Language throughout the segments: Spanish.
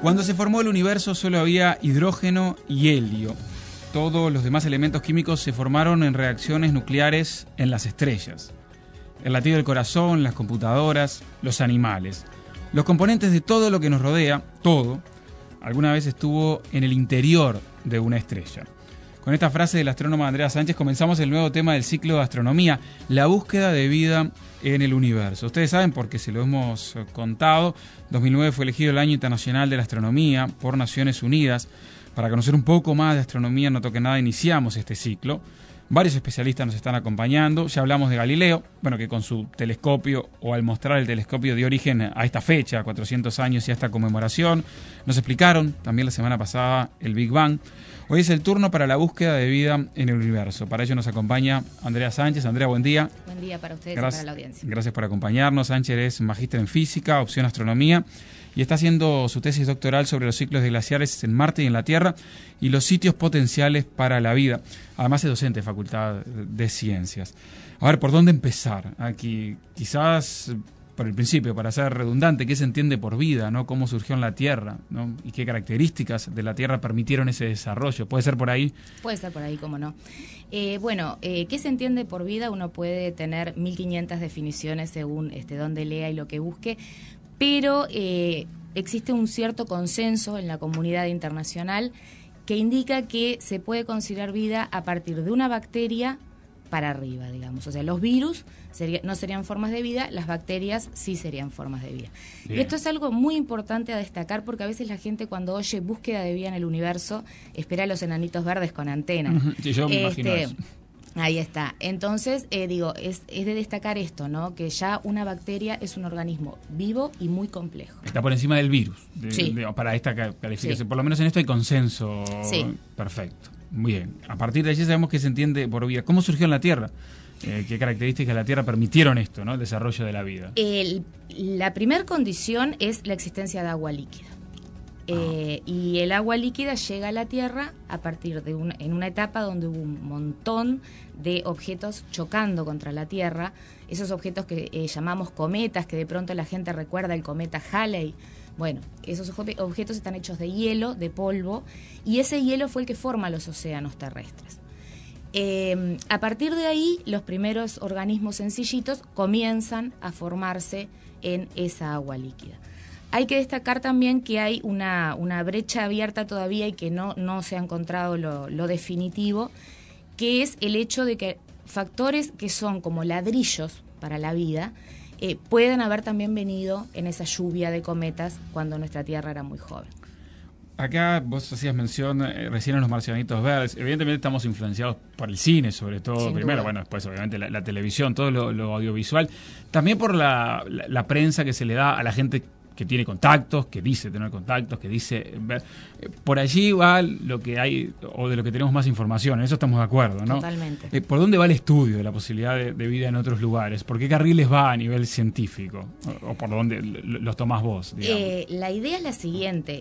Cuando se formó el universo solo había hidrógeno y helio. Todos los demás elementos químicos se formaron en reacciones nucleares en las estrellas. El latido del corazón, las computadoras, los animales. Los componentes de todo lo que nos rodea, todo, alguna vez estuvo en el interior de una estrella. Con esta frase del astrónomo Andrea Sánchez comenzamos el nuevo tema del ciclo de astronomía, la búsqueda de vida en el universo. Ustedes saben, porque se lo hemos contado, 2009 fue elegido el Año Internacional de la Astronomía por Naciones Unidas. Para conocer un poco más de astronomía, no toque nada, iniciamos este ciclo. Varios especialistas nos están acompañando. Ya hablamos de Galileo, bueno, que con su telescopio, o al mostrar el telescopio, dio origen a esta fecha, 400 años y a esta conmemoración. Nos explicaron también la semana pasada el Big Bang. Hoy es el turno para la búsqueda de vida en el universo. Para ello nos acompaña Andrea Sánchez. Andrea, buen día. Buen día para ustedes y para la audiencia. Gracias por acompañarnos. Sánchez es magíster en física, opción astronomía, y está haciendo su tesis doctoral sobre los ciclos de glaciares en Marte y en la Tierra y los sitios potenciales para la vida. Además es docente de Facultad de Ciencias. A ver, ¿por dónde empezar? Aquí quizás por el principio, para ser redundante, ¿qué se entiende por vida, ¿no? ¿Cómo surgió en la Tierra, ¿no? Y qué características de la Tierra permitieron ese desarrollo? ¿Puede ser por ahí? Puede ser por ahí, cómo no. ¿Qué se entiende por vida? Uno puede tener 1500 definiciones según dónde lea y lo que busque, pero existe un cierto consenso en la comunidad internacional que indica que se puede considerar vida a partir de una bacteria para arriba, digamos. O sea, los virus no serían formas de vida, las bacterias sí serían formas de vida. Bien. Y esto es algo muy importante a destacar, porque a veces la gente, cuando oye búsqueda de vida en el universo, espera a los enanitos verdes con antenas. Sí, yo me imagino eso. Ahí está. Entonces, es de destacar esto, ¿no? Que ya una bacteria es un organismo vivo y muy complejo. Está por encima del virus, sí. Para esta calificación. Sí. Por lo menos en esto hay consenso. Sí. Perfecto. Muy bien. A partir de allí sabemos qué se entiende por vida. ¿Cómo surgió en la Tierra? ¿Qué características de la Tierra permitieron esto, ¿no? El desarrollo de la vida. La primera condición es la existencia de agua líquida. Y el agua líquida llega a la Tierra a partir de en una etapa donde hubo un montón de objetos chocando contra la Tierra, esos objetos que llamamos cometas, que de pronto la gente recuerda el cometa Halley. Bueno, esos objetos están hechos de hielo, de polvo, y ese hielo fue el que forma los océanos terrestres. A partir de ahí, los primeros organismos sencillitos comienzan a formarse en esa agua líquida. Hay que destacar también que hay una brecha abierta todavía y que no se ha encontrado lo definitivo, que es el hecho de que factores que son como ladrillos para la vida pueden haber también venido en esa lluvia de cometas cuando nuestra Tierra era muy joven. Acá vos hacías mención recién en los marcianitos verdes. Evidentemente estamos influenciados por el cine, sobre todo. Sin primero, duda. Bueno, después obviamente la televisión, todo lo audiovisual. También por la prensa que se le da a la gente que tiene contactos, que dice tener contactos, que dice ver. Por allí va lo que hay, o de lo que tenemos más información, en eso estamos de acuerdo, ¿no? Totalmente. ¿Por dónde va el estudio de la posibilidad de vida en otros lugares? ¿Por qué carriles va a nivel científico? ¿O por dónde los tomás vos, digamos? La idea es la siguiente,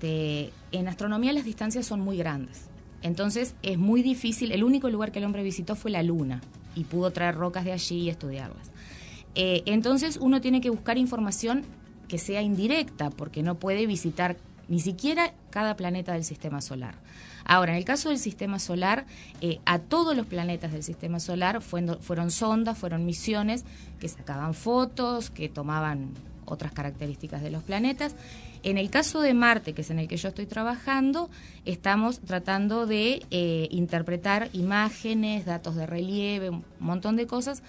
en astronomía las distancias son muy grandes, entonces es muy difícil. El único lugar que el hombre visitó fue la Luna, y pudo traer rocas de allí y estudiarlas. Entonces uno tiene que buscar información que sea indirecta, porque no puede visitar ni siquiera cada planeta del sistema solar. Ahora, en el caso del sistema solar, a todos los planetas del sistema solar fueron sondas, fueron misiones que sacaban fotos, que tomaban otras características de los planetas. En el caso de Marte, que es en el que yo estoy trabajando, estamos tratando de interpretar imágenes, datos de relieve, un montón de cosas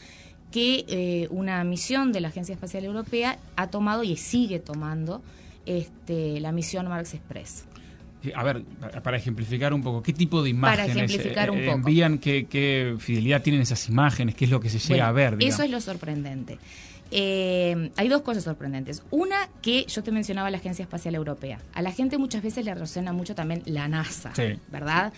que una misión de la Agencia Espacial Europea ha tomado y sigue tomando, la misión Mars Express. A ver, para ejemplificar un poco, ¿qué tipo de imágenes envían? ¿Qué fidelidad tienen esas imágenes? ¿Qué es lo que se llega a ver? Digamos? Eso es lo sorprendente. Hay dos cosas sorprendentes. Una, que yo te mencionaba la Agencia Espacial Europea. A la gente muchas veces le resuena mucho también la NASA, sí. ¿Verdad?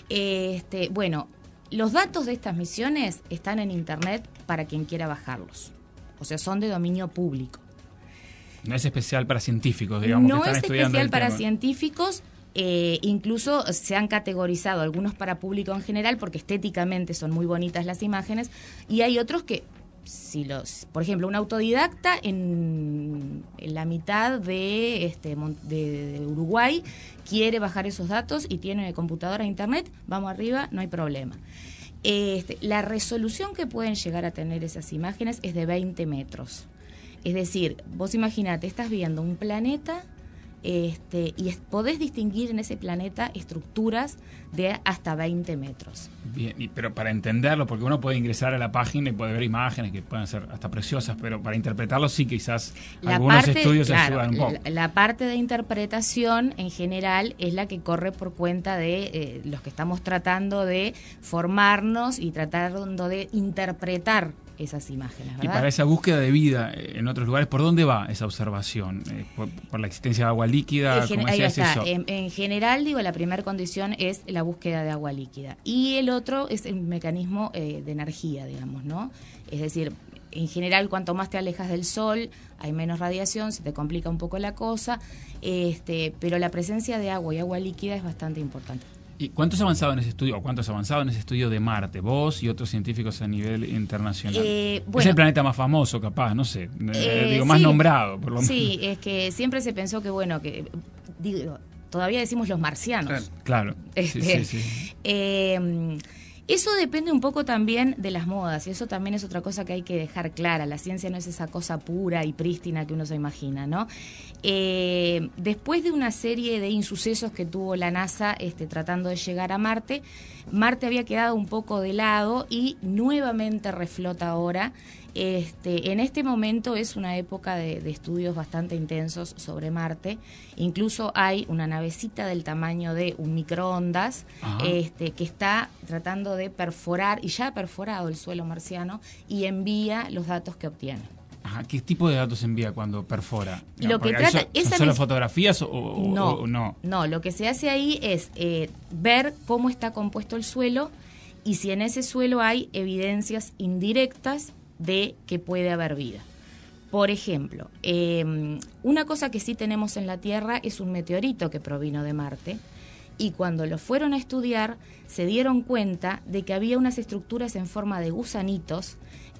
Bueno, los datos de estas misiones están en Internet para quien quiera bajarlos. O sea, son de dominio público. No es especial para científicos, digamos. No es especial para científicos. Incluso se han categorizado algunos para público en general porque estéticamente son muy bonitas las imágenes, y hay otros que por ejemplo, un autodidacta en la mitad de Uruguay quiere bajar esos datos y tiene computadora e internet, vamos arriba, no hay problema. La resolución que pueden llegar a tener esas imágenes es de 20 metros. Es decir, vos imaginate, estás viendo un planeta y podés distinguir en ese planeta estructuras de hasta 20 metros. Bien, pero para entenderlo, porque uno puede ingresar a la página y puede ver imágenes que pueden ser hasta preciosas, pero para interpretarlo sí quizás algunos estudios ayudan un poco. La parte de interpretación en general es la que corre por cuenta de los que estamos tratando de formarnos y tratando de interpretar esas imágenes, ¿verdad? Y para esa búsqueda de vida en otros lugares, ¿por dónde va esa observación? ¿Por la existencia de agua líquida? Ahí está. En general, la primera condición es la búsqueda de agua líquida. Y el otro es el mecanismo de energía, digamos, ¿no? Es decir, en general, cuanto más te alejas del sol, hay menos radiación, se te complica un poco la cosa, pero la presencia de agua y agua líquida es bastante importante. ¿Y cuánto has avanzado en ese estudio, o cuánto has avanzado en ese estudio de Marte, vos y otros científicos a nivel internacional? Es el planeta más famoso, capaz, no sé, más sí, nombrado, por lo menos. Sí, es que siempre se pensó que, todavía decimos los marcianos. Claro, sí. Eso depende un poco también de las modas, y eso también es otra cosa que hay que dejar clara. La ciencia no es esa cosa pura y prístina que uno se imagina, ¿no? Después de una serie de insucesos que tuvo la NASA tratando de llegar a Marte, Marte había quedado un poco de lado y nuevamente reflota ahora. En este momento es una época de estudios bastante intensos sobre Marte. Incluso hay una navecita del tamaño de un microondas que está tratando de perforar, y ya ha perforado el suelo marciano, y envía los datos que obtiene. Ajá, ¿qué tipo de datos envía cuando perfora? Lo que trata, ¿Son solo fotografías o no? No, lo que se hace ahí es ver cómo está compuesto el suelo y si en ese suelo hay evidencias indirectas de que puede haber vida. Por ejemplo, una cosa que sí tenemos en la Tierra es un meteorito que provino de Marte, y cuando lo fueron a estudiar se dieron cuenta de que había unas estructuras en forma de gusanitos.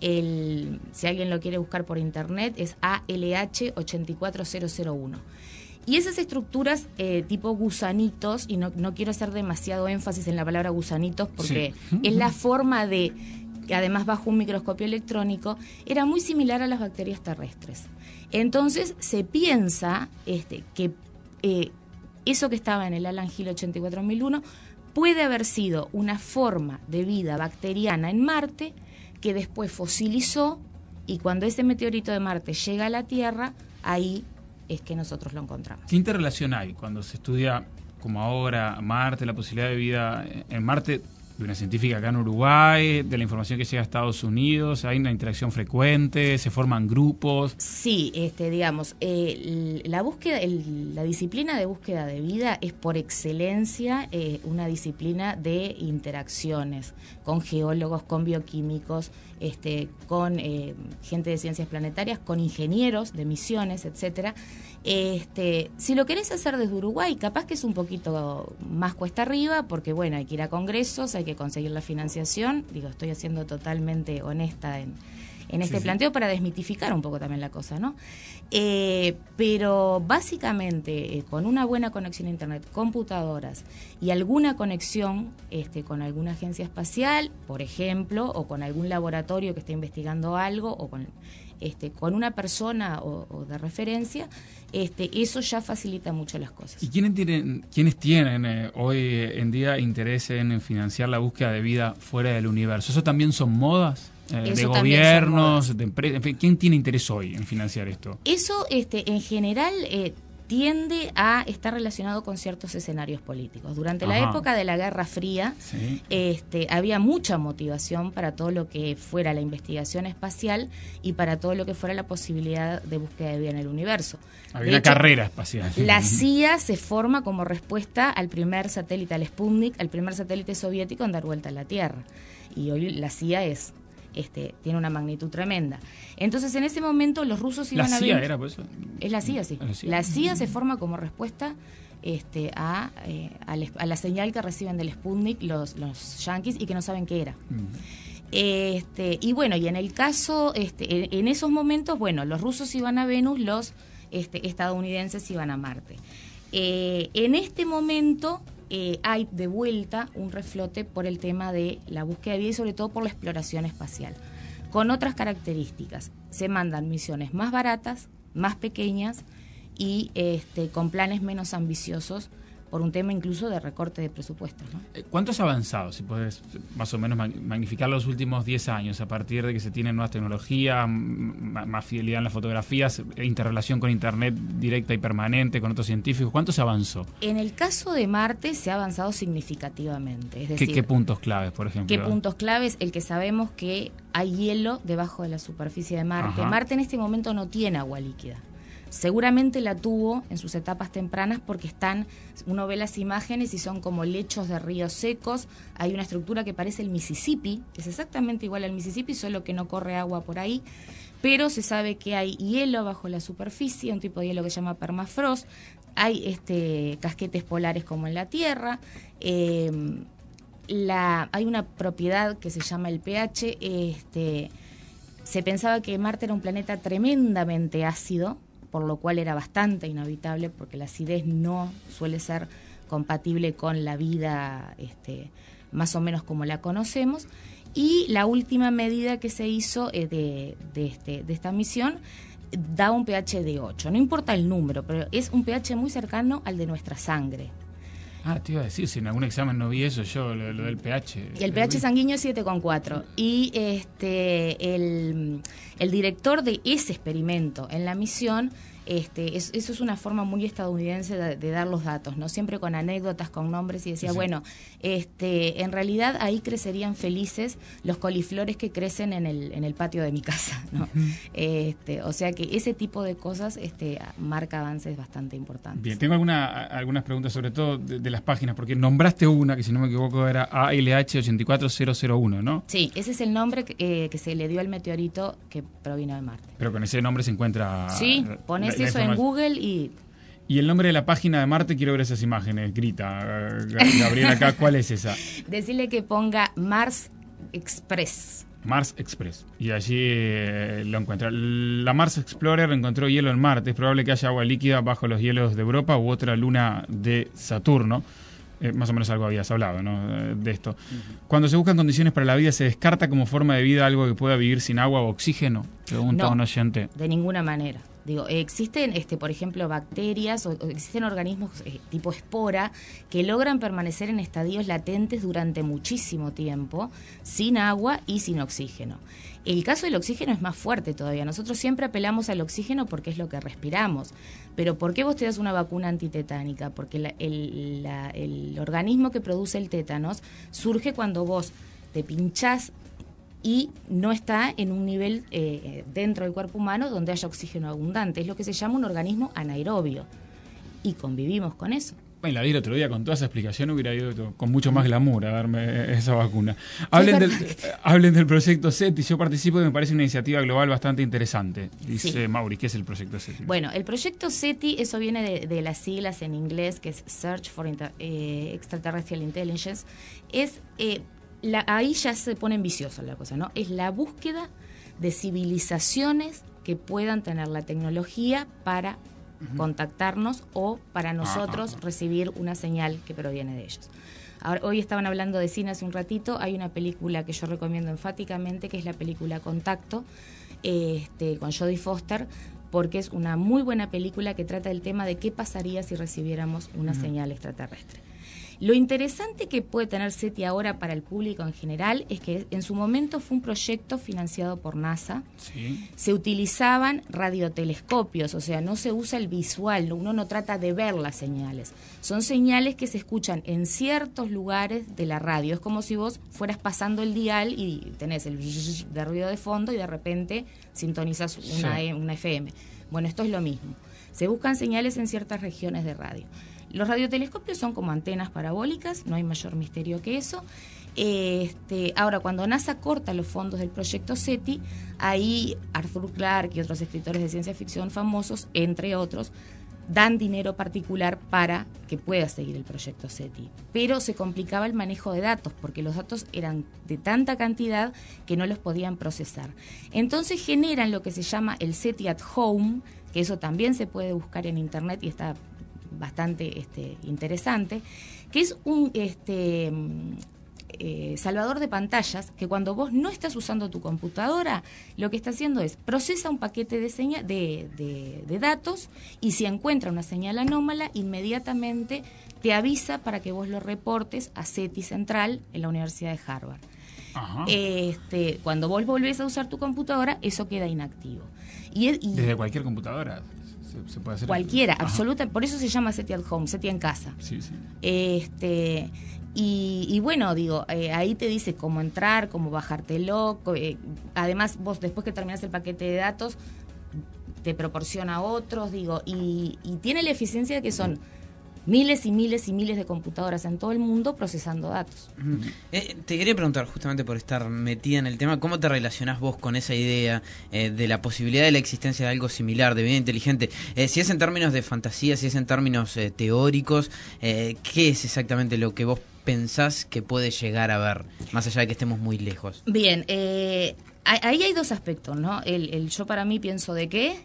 Si alguien lo quiere buscar por internet, es ALH 84001. Y esas estructuras tipo gusanitos, y no quiero hacer demasiado énfasis en la palabra gusanitos porque es la forma de, además bajo un microscopio electrónico, era muy similar a las bacterias terrestres. Entonces se piensa que eso que estaba en el Alan Hill 84001 puede haber sido una forma de vida bacteriana en Marte que después fosilizó, y cuando ese meteorito de Marte llega a la Tierra, ahí es que nosotros lo encontramos. ¿Qué interrelación hay cuando se estudia, como ahora, Marte, la posibilidad de vida en Marte, de una científica acá en Uruguay, de la información que llega a Estados Unidos? ¿Hay una interacción frecuente? ¿Se forman grupos? Sí, la búsqueda, la disciplina de búsqueda de vida es por excelencia una disciplina de interacciones con geólogos, con bioquímicos, con gente de ciencias planetarias, con ingenieros de misiones, etcétera. Si lo querés hacer desde Uruguay, capaz que es un poquito más cuesta arriba, porque bueno, hay que ir a congresos, hay que conseguir la financiación. Estoy siendo totalmente honesta en este planteo para desmitificar un poco también la cosa, ¿no? Pero básicamente con una buena conexión a internet, computadoras y alguna conexión con alguna agencia espacial, por ejemplo, o con algún laboratorio que esté investigando algo, o con una persona o de referencia, eso ya facilita mucho las cosas. ¿Y quiénes tienen hoy en día interés en financiar la búsqueda de vida fuera del universo? ¿Eso también son modas? De gobiernos, de empresas, en fin, ¿quién tiene interés hoy en financiar esto? Eso, en general, tiende a estar relacionado con ciertos escenarios políticos. Durante la época de la Guerra Fría, había mucha motivación para todo lo que fuera la investigación espacial y para todo lo que fuera la posibilidad de búsqueda de vida en el universo. Había una carrera espacial. La CIA se forma como respuesta al primer satélite, al Sputnik, al primer satélite soviético en dar vuelta a la Tierra. Y hoy la CIA tiene una magnitud tremenda. Entonces, en ese momento, los rusos iban a ver... ¿La CIA era por eso? Es la CIA, sí. La CIA se forma como respuesta a la señal que reciben del Sputnik los yanquis y que no saben qué era. Y bueno, y en el caso, en esos momentos, bueno, los rusos iban a Venus, los estadounidenses iban a Marte. En este momento hay de vuelta un reflote por el tema de la búsqueda de vida y sobre todo por la exploración espacial, con otras características. Se mandan misiones más baratas, más pequeñas y con planes menos ambiciosos, por un tema incluso de recorte de presupuestos, ¿no? ¿Cuánto has avanzado, si puedes más o menos magnificar los últimos 10 años, a partir de que se tienen nuevas tecnologías, más fidelidad en las fotografías, interrelación con Internet directa y permanente, con otros científicos? ¿Cuánto se avanzó? En el caso de Marte se ha avanzado significativamente. Es decir, ¿Qué puntos claves, por ejemplo? ¿Qué puntos claves? El que sabemos que hay hielo debajo de la superficie de Marte. Ajá. Marte en este momento no tiene agua líquida. Seguramente la tuvo en sus etapas tempranas porque uno ve las imágenes y son como lechos de ríos secos. Hay una estructura que parece el Mississippi, es exactamente igual al Mississippi, solo que no corre agua por ahí. Pero se sabe que hay hielo bajo la superficie, un tipo de hielo que se llama permafrost. Hay casquetes polares como en la Tierra. Hay una propiedad que se llama el pH. Se pensaba que Marte era un planeta tremendamente ácido, por lo cual era bastante inhabitable, porque la acidez no suele ser compatible con la vida más o menos como la conocemos. Y la última medida que se hizo de esta misión da un pH de 8. No importa el número, pero es un pH muy cercano al de nuestra sangre. Te iba a decir, si en algún examen no vi eso yo, lo del pH. Y el pH sanguíneo es 7,4. Y el director de ese experimento en la misión, eso es una forma muy estadounidense de dar los datos, ¿no? Siempre con anécdotas, con nombres, y decía, sí. Bueno, en realidad ahí crecerían felices los coliflores que crecen en el patio de mi casa, ¿no? O sea que ese tipo de cosas marca avances bastante importantes. Bien, tengo algunas preguntas, sobre todo de las páginas, porque nombraste una que, si no me equivoco, era ALH84001, ¿no? Sí, ese es el nombre que se le dio al meteorito que provino de Marte. Pero con ese nombre se encuentra... Sí, pones eso en Google y... Y el nombre de la página de Marte, quiero ver esas imágenes. Grita, Gabriela, acá, ¿cuál es esa? Decirle que ponga Mars Express. Mars Express. Y allí lo encuentra. La Mars Explorer encontró hielo en Marte. Es probable que haya agua líquida bajo los hielos de Europa u otra luna de Saturno. Más o menos algo habías hablado, ¿no? De esto. Cuando se buscan condiciones para la vida, ¿se descarta como forma de vida algo que pueda vivir sin agua o oxígeno? Pregunta un oyente. De ninguna manera. Digo, existen, por ejemplo, bacterias o existen organismos tipo espora que logran permanecer en estadios latentes durante muchísimo tiempo, sin agua y sin oxígeno. El caso del oxígeno es más fuerte todavía. Nosotros siempre apelamos al oxígeno porque es lo que respiramos. Pero ¿por qué vos te das una vacuna antitetánica? Porque el organismo que produce el tétanos surge cuando vos te pinchás y no está en un nivel dentro del cuerpo humano donde haya oxígeno abundante. Es lo que se llama un organismo anaerobio. Y convivimos con eso. Bueno, la vi el otro día con toda esa explicación, hubiera ido con mucho más glamour a darme esa vacuna. Hablen del proyecto SETI. Yo participo y me parece una iniciativa global bastante interesante. Dice sí. Mauri, ¿qué es el proyecto SETI? Bueno, el proyecto SETI, eso viene de las siglas en inglés, que es Search for Extraterrestrial Intelligence. Es... ahí ya se pone ambiciosa la cosa, ¿no? Es la búsqueda de civilizaciones que puedan tener la tecnología para contactarnos o para nosotros recibir una señal que proviene de ellos. Ahora, hoy estaban hablando de cine hace un ratito. Hay una película que yo recomiendo enfáticamente, que es la película Contacto, con Jodie Foster, porque es una muy buena película que trata del tema de qué pasaría si recibiéramos una señal extraterrestre. Lo interesante que puede tener SETI ahora para el público en general es que en su momento fue un proyecto financiado por NASA. Sí. Se utilizaban radiotelescopios, o sea, no se usa el visual, uno no trata de ver las señales. Son señales que se escuchan en ciertos lugares de la radio. Es como si vos fueras pasando el dial y tenés el de ruido de fondo y de repente sintonizas una FM. Bueno, esto es lo mismo. Se buscan señales en ciertas regiones de radio. Los radiotelescopios son como antenas parabólicas, no hay mayor misterio que eso. Ahora, cuando NASA corta los fondos del proyecto SETI, ahí Arthur Clarke y otros escritores de ciencia ficción famosos, entre otros, dan dinero particular para que pueda seguir el proyecto SETI. Pero se complicaba el manejo de datos, porque los datos eran de tanta cantidad que no los podían procesar. Entonces generan lo que se llama el SETI at Home, que eso también se puede buscar en internet y está bastante interesante, que es un salvador de pantallas que cuando vos no estás usando tu computadora, lo que está haciendo es procesa un paquete de datos, y si encuentra una señal anómala, inmediatamente te avisa para que vos lo reportes a SETI Central en la Universidad de Harvard. Ajá. Cuando vos volvés a usar tu computadora, eso queda inactivo. Y desde cualquier computadora se puede hacer. Cualquiera, absoluta. Por eso se llama SETI at Home, SETI en casa. Sí. Y bueno, digo, ahí te dice cómo entrar, cómo bajártelo. Además, vos después que terminás el paquete de datos, te proporciona otros, digo, y tiene la eficiencia de que son miles y miles y miles de computadoras en todo el mundo procesando datos. Te quería preguntar, justamente por estar metida en el tema, ¿cómo te relacionás vos con esa idea de la posibilidad de la existencia de algo similar, de vida inteligente? Si es en términos de fantasía, si es en términos teóricos, ¿qué es exactamente lo que vos pensás que puede llegar a ver, más allá de que estemos muy lejos? Bien, ahí hay dos aspectos, ¿no? Yo para mí pienso de qué,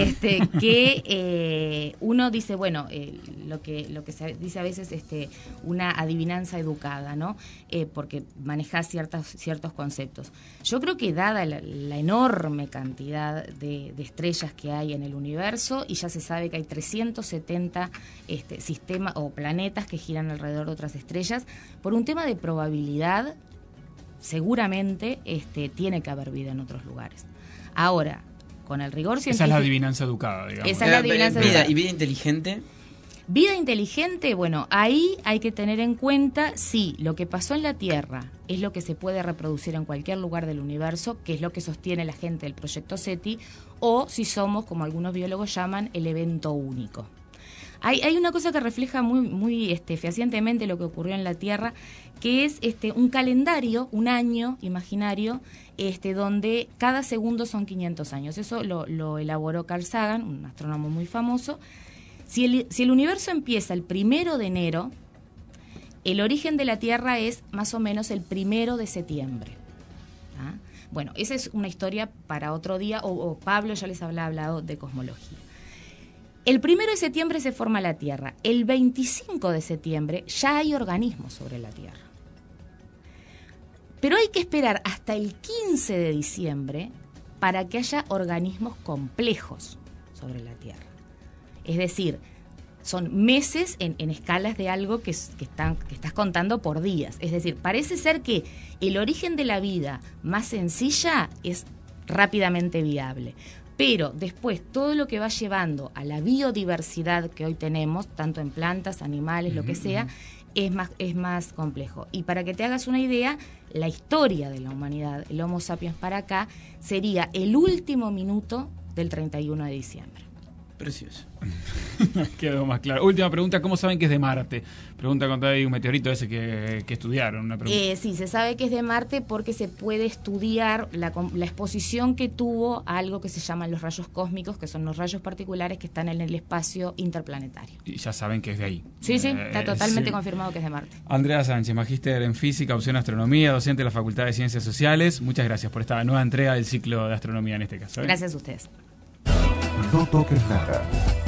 que uno dice, bueno, lo que se dice a veces una adivinanza educada, ¿no? Porque manejás ciertos conceptos. Yo creo que dada la enorme cantidad de estrellas que hay en el universo, y ya se sabe que hay 370 sistemas o planetas que giran alrededor de otras estrellas, por un tema de probabilidad, seguramente tiene que haber vida en otros lugares. Ahora, con el rigor científico... Esa es la adivinanza educada, digamos. Esa es la adivinanza educada. ¿Y vida inteligente? Vida inteligente, bueno, ahí hay que tener en cuenta si lo que pasó en la Tierra es lo que se puede reproducir en cualquier lugar del universo, que es lo que sostiene la gente del proyecto SETI, o si somos, como algunos biólogos llaman, el evento único. Hay una cosa que refleja muy fehacientemente lo que ocurrió en la Tierra, que es un calendario, un año imaginario, donde cada segundo son 500 años. Eso lo elaboró Carl Sagan, un astrónomo muy famoso. Si el universo empieza el 1 de enero, el origen de la Tierra es más o menos el 1 de septiembre. ¿Ah? Bueno, esa es una historia para otro día, o Pablo ya les había hablado de cosmología. El 1 de septiembre se forma la Tierra. El 25 de septiembre ya hay organismos sobre la Tierra. Pero hay que esperar hasta el 15 de diciembre para que haya organismos complejos sobre la Tierra. Es decir, son meses en escalas de algo que estás contando por días. Es decir, parece ser que el origen de la vida más sencilla es rápidamente viable. Pero después todo lo que va llevando a la biodiversidad que hoy tenemos, tanto en plantas, animales, lo que sea, es más complejo. Y para que te hagas una idea, la historia de la humanidad, el Homo sapiens para acá, sería el último minuto del 31 de diciembre. Precioso. Quedó más claro. Última pregunta, ¿cómo saben que es de Marte? Pregunta cuando hay un meteorito ese que estudiaron. Una pregunta. Sí, se sabe que es de Marte porque se puede estudiar la exposición que tuvo a algo que se llaman los rayos cósmicos, que son los rayos particulares que están en el espacio interplanetario. Y ya saben que es de ahí. Sí, está totalmente confirmado que es de Marte. Andrea Sánchez, magíster en física, opción astronomía, docente de la Facultad de Ciencias Sociales. Muchas gracias por esta nueva entrega del ciclo de astronomía en este caso. Gracias a ustedes. No toques nada.